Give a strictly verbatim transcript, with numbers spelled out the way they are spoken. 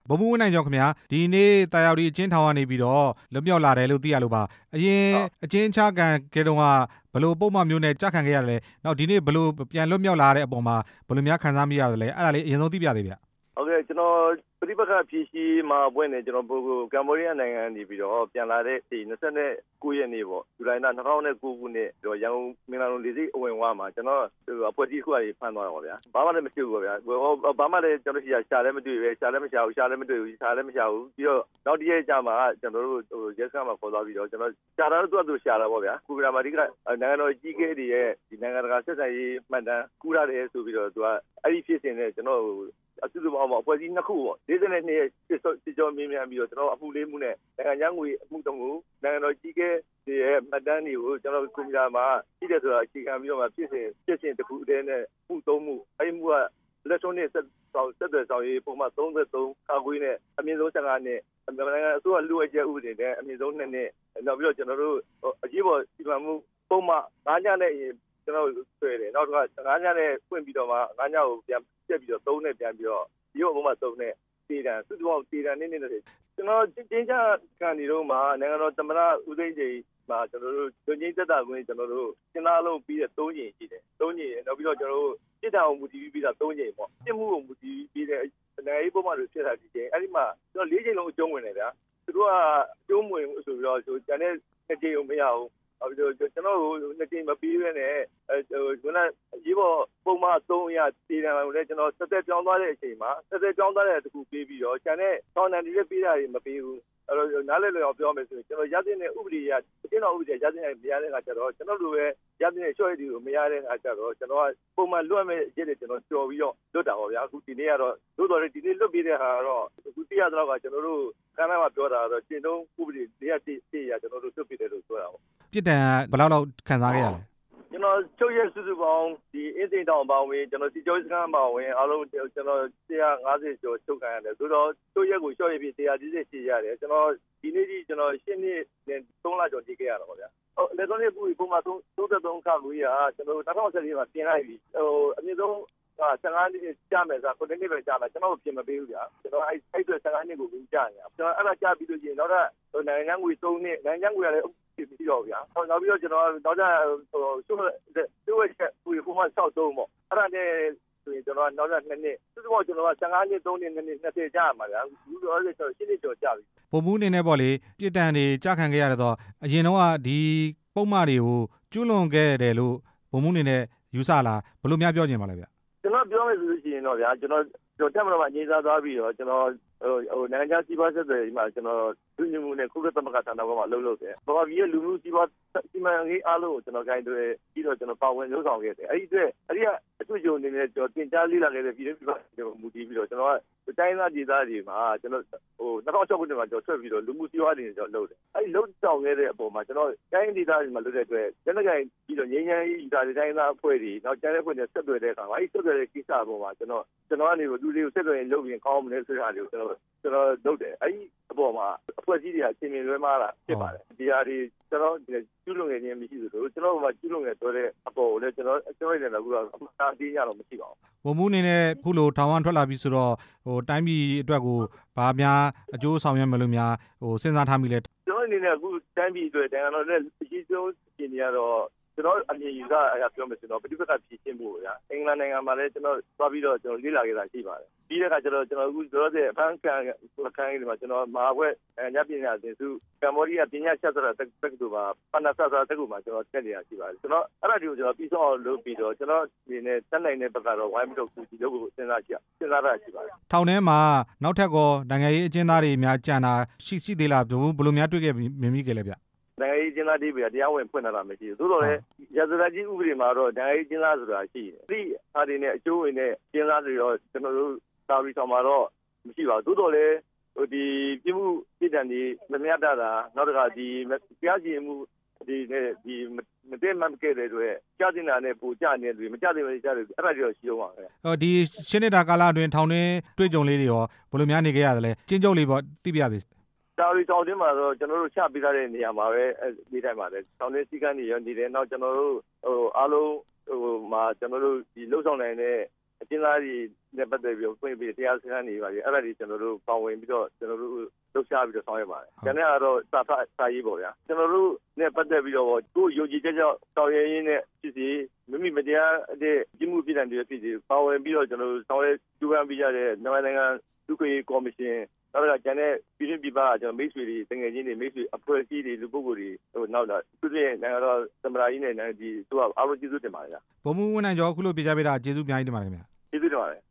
ဗိုလ်မှူးဝင်းနိုင်ကျော်ခင်ဗျာဒီနေ့တာယာဝတီအကျဉ်းထောင်ကနေပြီးတော့လွတ်မြောက်လာတယ်လို့သိရလို့ပါအရင်အကျဉ်းချခံခဲ့တုန်းကဘယ်လိုပုံမှန်မျိုးနဲ့ကြခံခဲ့ရလဲနောက်ဒီနေ့ဘယ်လိုပြန်လွတ်မြောက်လာတဲ့အပေါ်မှာဘယ်လိုများခံစားမိရသလဲအဲ့ဒါလေးအရင်ဆုံးသိပြသေးဗျဟုတ်ကဲ့ကျွန်တော်ပဋိပက္ခဖြည့်ရှင်းမှာပွင့်နေကျွန်တော်ကမ္ဘောဒီးယားနိုင်ငံနေပြီးတော့ပြန်လာတဲ့ဒီ၂၉ရက်နေ့ပေါ့ဇူလိုင်လ၂၀၀၉ခုနှစ်တော့ရန်ကုန်မင်္ဂလာလုံးလေဆိပ်အဝင်ဝါမှာကျွန်တော်အဖွဲ့အစည်းခုအရေးဖန်သွားတော့ဗျာဘာမှလည်းမရှိဘူးပေါ့ဗျာဘာမှလည်းကျွန်တော်ရှာရှာလည်းမတွေ့ပဲရှာလည်းမရှာဘူးရှာလည်းမတွေ့ဘူးရှာလည်းမရှာဘူးပြီးတော့နောက်တစ်ရက်ကြာမှာကျွန်တော်တို့ရက်စခန်းမှာခေါ်သွားပြီးတော့ကျွန်တော်ရှာတာတော့သူ့အတူရှာတာပေါ့ဗျာကုပ္ပရာမာတိကနိုင်ငံတော်ကြီးခဲ့တဲ့ဒီနိုင်ငံတကာဆက်ဆံရေးမှတ်တမ်းကူရတယ်ဆိုပြီးတော့သူကအဲ့ဒီဖြစ်စဉ်နဲ့ကျွန်တော်အစုစုပေါင်းမှာအဖွဲ့အစည်းနှစ်ခုပေါ့၄၂နှစ်စစ်ကြောမြင်းမြန်ပြီးတော့ကျွန်တော်အမှုလေးမှုနဲ့နိုင်ငံခြားငွေအမှုတုံးကိုနိုင်ငံတော်ကြီးခဲ့တဲ့မှတ်တမ်းတွေကိုကျွန်တော်ကွန်ပျူတာမှာရှိတယ်ဆိုတာအခြေခံပြီးတော့မှဖြစ်စဉ်ဖြစ်စဉ်တစ်ခုတည်းနဲ့မှုသုံးမှုအဲ့ဒီမှုကလက်ဆုံးနဲ့ဆက်ဆောင်ဆက်သွယ်ဆောင်ရေးပုံမှန်၃၃ခါခွေးနဲ့အမြင့်ဆုံး၁၅နှစ်မြန်မာနိုင်ငံအစိုးရလူ့အကျဥပဒေနဲ့အမြင့်ဆုံး၂နှစ်နောက်ပြီးတော့ကျွန်တော်တို့အရေးပေါ်စီမံမှုပုံမှန်၅ညနဲ့ကျွန်တော်ဆွဲတယ်နောက်က၅ညနဲ့ဖွင့်ပြီးတော့မှ၅ညကိုပြန်ပြက်ပြီးတော့၃နဲ့ပြန်ပြီးတော့ရုပ်အပေါ်မှာသုံးနဲ့တေတံစုစုပေါင်းတေတံနေနေတယ်ကျွန်တော်ချင်းချခံနေတော့မှနိုင်ငံတော်သမ္မတဦးသိန်းစိန်မှာကျွန်တော်တို့လူချင်းသက်တာကိုကျွန်တော်တို့ရှင်းသားလုံးပြီးတဲ့၃ညင်ရှိတယ်၃ညင်နောက်ပြီးတော့ကျွန်တော်တို့စစ်တောင်မူတည်ပြီးတော့၃ညင်ပေါ့စစ်မှုကိုမူတည်ပြီးတဲ့နိုင်ငံရေးပုံမှန်တွေဖြစ်တာဒီချိန်အဲ့ဒီမှာကျွန်တော်၄ချိန်လုံးအကျုံးဝင်တယ်ဗျာသူတို့ကအကျုံးဝင်ဆိုပြီးတော့ကျန်တဲ့နှစ်ချိန်ကိုမရဘူးအဲ့ဒီကျွန်တော်တို့နှစ်ချိန်မပြီးရနဲ့အဲခုနရေးပေါ်ပုံမှန်၃ရတေတံကိုလည်းကျွန်တော်ဆက်သက်ပြောင်းသွားတဲ့အချိန်မှာဆက်သက်ပြောင်းသွားတဲ့တခုပြီးပြီးတော့ကျန်တဲ့ထောင်တန်တွေလည်းပြီးတာတွေမပြီးဘူးအဲ့တော့နားလည်လည်အောင်ပြောမယ်ဆိုရင်ကျွန်တော်ရတဲ့ဥပဒေရအကျဉ်းတော်ဥပဒေရတဲ့မရတဲ့အခါကျတော့ကျွန်တော်တို့ပဲရတဲ့ရှော့ရည်တွေကိုမရတဲ့အခါကျတော့ကျွန်တော်ကပုံမှန်လွတ်မဲ့ရတဲ့ကျွန်တော်ကြော်ပြီးတော့လွတ်တာပါဗျာအခုဒီနေ့ကတော့သို့တော်လည်းဒီနေ့လွတ်ပြီးတဲ့ဟာကတော့အခုသိရတော့ကကျွန်တော်တို့ခန်းထဲမှာပြောတာတော့ကျင့်သုံးဥပဒေတရားတည်တည်ရကျွန်တော်တို့လွတ်ပြီးတယ်လို့ပြောတာပေါ့ပြစ်ဒဏ်ကဘယ်လောက်လောက်ခံစားခဲ့ရလဲကျွန်တော်ချုပ်ရက်စုစုပေါင်းဒီအင်းစိန်တောင်ပေါင်းဝင်ကျွန်တော်စီကျော်စခန်းပေါင်းဝင်အားလုံးကျွန်တော်၁၅၀ကျော်ချုပ်ခံရတယ်ဆိုတော့ချုပ်ရက်ကိုရှော့ရပြီး၁၄၈ရတယ်ကျွန်တော်ဒီနေ့ကြီးကျွန်တော်ရှင်းနှစ်နဲ့၃လကျော်ကြည့်ခဲ့ရတော့ပါဗျာဟုတ်လက်တော်လေးပူပုံမှန်၃၃ခါလို့ရကျွန်တော်၂၀၁၄မှာပြင်လိုက်ပြီဟိုအမြင့်ဆုံးဟာ၁၅နှစ်ကြာမယ်ဆိုတော့ခုနှစ်ပဲကြာမယ်ကျွန်တော်ပြင်မပေးဘူးဗျာကျွန်တော်အဲ့အဲ့အတွက်၁၅နှစ်ကိုပြီးကြာနေတာကျွန်တော်အဲ့ဒါကြာပြီးလို့ရှိရင်နောက်တော့နိုင်ငံငွေ၃နှစ်နိုင်ငံငွေရတယ်ပြီးတော့ဗျာနောက်ပြီးတော့ကျွန်တော်နောက်ကျဟိုသူ့သူ့ရဲ့ကိုပုံမှန်ဆောက်သုံးပေါ့အဲ့ဒါနဲ့ဆိုရင်ကျွန်တော်နောက်ကျနှစ်နှစ်သူ့ဘောကျွန်တော်က၁၅နှစ်၃နှစ်နှစ်နှစ်၂၀ကြာမှာဗျာဘူးတော့လည်းကျွန်တော်ရှင်းနေကြော်ကြာပြီပုံမှုအနေနဲ့ပေါ့လေပြစ်ဒဏ်တွေကြာခံခဲ့ရတော့အရင်တော့ကဒီပုံမှန်တွေကိုကျွလွန်ခဲ့တယ်လို့ပုံမှုအနေနဲ့ယူဆလားဘယ်လိုများပြောချင်ပါလဲဗျကျွန်တော်ပြောမယ်ဆိုလို့ရှိရင်တော့ဗျာကျွန်တော်ကျွန်တော်တက်မလို့မှငြိမ်းစားသွားပြီးတော့ကျွန်တော်ဟိုဟိုနိုင်ငံခြားစီးပွားဆက်သွယ်ရေးမှာကျွန်တော်လူညမှုနဲ့ခုကသမဂ္ဂဌာနကမှအလုပ်လုပ်တယ်။ဘာမှပြီးလူမှုစီးပွားစီမံကိန်းအားလုံးကိုကျွန်တော်ခိုင်းတွေ့ပြီးတော့ကျွန်တော်ပါဝင်လုပ်ဆောင်ခဲ့တယ်။အဲ့ဒီအတွက်အဲ့ဒီကအထူးကြုံနေနဲ့ကျွန်တော်တင်ကြားလေးလာခဲ့တဲ့ပြည်တွင်းပြည်ပကျွန်တော်မူတည်ပြီးတော့ကျွန်တော်ကတိုင်းသားဒေသတွေမှာကျွန်တော်ဟို၂၀၀၆ခုနှစ်မှာကျွန်တော်ဆွဲပြီးတော့လူမှုစီးပွားတွေကျွန်တော်လုပ်တယ်။အဲ့ဒီလုပ်ဆောင်ခဲ့တဲ့အပေါ်မှာကျွန်တော်တိုင်းဒေသတွေမှာလုပ်တဲ့အတွက်ကျွန်တော်ကပြီးတော့ငြိမ်းချမ်းရေးဒါတိုင်းသားအဖွဲ့တွေနောက်ကျန်တဲ့အဖွဲ့တွေဆက်သွယ်တဲ့အခါမှာအဲ့ဒီဆက်သွယ်တဲ့ကိစ္စအပေါ်မှာကျွန်တော်ကျွန်တော်ကနေလူတွေကိုဆက်သွယ်ရင်လုပ်ရင်ကောင်းမလဲဆိုတာတွေကိုကျွန်တော်ကျွန်တော်လုပ်တယ်အဲ့ဒီအပေါ်မှာအဖွဲ့အစည်းတွေကချင်းမြင်လွဲမှားတာဖြစ်ပါတယ်ဒီဟာတွေကျွန်တော်ကျူးလွန်နေခြင်းမရှိသလိုကျွန်တော်ကကျူးလွန်နေတော့တဲ့အပေါ်ကိုလည်းကျွန်တော်ကျွန်တော်လည်းကတော့အမှန်တရားရတော့မရှိပါဘူးဘုံမှုအနေနဲ့ခုလိုထောင်ဝမ်းထွက်လာပြီဆိုတော့ဟိုတိုင်းပြည်အတွက်ကိုဘာများအကျိုးဆောင်ရွက်မလို့များဟိုစဉ်းစားထားမိလဲကျွန်တော်အနေနဲ့အခုတိုင်းပြည်အတွက်တိုင်းတော်လည်းအကြီးဆုံးပြင်နေရတော့ကျွန်တော်အမြင်ယူဆအရာပြောမယ်ဆိုတော့ပဋိပက္ခဖြေရှင်းဖို့ဗျာအင်္ဂလန်နိုင်ငံမှာလည်းကျွန်တော်သွားပြီးတော့ကျွန်တော်လေ့လာခဲ့တာရှိပါတယ်ပြီးတဲ့အခါကျတော့ကျွန်တော်အခုတို့တဲ့အဖန်ကန်ခန်းကြီးမှာကျွန်တော်မဟာဘွဲ့ညပညာသင်စုကမ္ဘောဒီးယားပညာဆက်ဆိုတာတက္ကသိုလ်မှာပဏာဆာဆာတက္ကသိုလ်မှာကျွန်တော်တက်နေတာရှိပါတယ်ကျွန်တော်အဲ့ဒါတွေကိုကျွန်တော်ပြီးဆုံးအောင်လုပ်ပြီးတော့ကျွန်တော်ဒီနေ့တက်နိုင်တဲ့ဘက်ကတော့ဝိုင်းပြီးတော့ဒီလုပ်ကိုစဉ်းစားကြည့်စဉ်းစားရရှိပါတယ်ထောင်ထဲမှာနောက်ထပ်ကောနိုင်ငံရေးအကျဉ်းသားတွေများကြံတာရှိရှိသေးလားဘယ်လိုများတွေ့ခဲ့မြင်မိခဲ့လဲဗျနိုင်ငံရေးကျင်းသားတွေပြတရားဝင်ဖွင့်လာတာမရှိဘူးသို့တော်လည်းရာဇသတ်ကြီးဥပဒေမှာတော့နိုင်ငံရေးကျင်းသားဆိုတာရှိတယ်ဒီအားတွေနဲ့အကျိုးဝင်တဲ့ကျင်းသားတွေတော့ကျွန်တော်တို့သာဝတီဆောင်မှာတော့မရှိပါဘူးသို့တော်လည်းဟိုဒီပြည်မှုပြည်တံတွေမမြတ်တာနောက်တစ်ခါဒီကြားကျင်မှုဒီဒီမတည့်မတ်ခဲ့တဲ့တွေကြားတင်တာနဲ့ပူကြနေတယ်မကြတဲ့မကြတဲ့အဲ့ဒါတွေတော့ရှိအောင်ပါပဲဟောဒီရှင်းနေတာကာလအတွင်းထောင်တွင်းတွေ့ကြုံလေးတွေရောဘယ်လိုများနေခဲ့ရသလဲကျဉ်းချုပ်လေးပေါ့သိပြရသေးတာရီတောင်တင်းမှာတော့ကျွန်တော်တို့ချပေးထားတဲ့နေရာမှာပဲဒီတိုင်းပါလေတောင်တင်းစီကန်းနေရနေတယ်နောက်ကျွန်တော်တို့ဟိုအားလုံးဟိုမှာကျွန်တော်တို့ဒီလှုပ်ဆောင်နိုင်တဲ့အကျဉ်းသားတွေနဲ့ပတ်သက်ပြီးတော့ဖွင့်ပြီးတရားစခန်းတွေပါလေအဲ့ဒါတွေကျွန်တော်တို့ပါဝင်ပြီးတော့ကျွန်တော်တို့လှုပ်ရှားပြီးတော့ဆောင်ရွက်ပါတယ်။ကျန်တဲ့ကတော့စာဖတ်စာရေးပေါ့ဗျာ။ကျွန်တော်တို့နဲ့ပတ်သက်ပြီးတော့ကိုယ်ယုံကြည်ချက်ကြောင့်ဆောင်ရွက်ရင်းနဲ့ဖြစ်စီမိမိမတရားတဲ့ကြီးမှုပြည်နယ်တွေဖြစ်စီပါဝင်ပြီးတော့ကျွန်တော်တို့ဆောင်ရွက်ကြိုးပမ်းပြီးကြတဲ့မြန်မာနိုင်ငံလူ့ခွင့်ရေးကော်မရှင်နောက်တော့ကျန်တဲ့ပြည်တွင်းပြည်ပကကျွန်တော်မိတ်ဆွေတွေတငယ်ချင်းတွေမိတ်ဆွေအဖွဲ့အစည်းတွေလူပုဂ္ဂိုလ်တွေဟိုနောက်တော့သူတို့ရဲ့နိုင်ငံတော်သမ္မတကြီးနဲ့နိုင်ငံဒီသူကအားလုံးကျေးဇူးတင်ပါတယ်ဗျာဗိုလ်မှူးဝင်းနိုင်ကျော်အခုလိုပြကြပေးတာကျေးဇူးအများကြီးတင်ပါတယ်ခင်ဗျာကျေးဇူးတင်ပါတယ်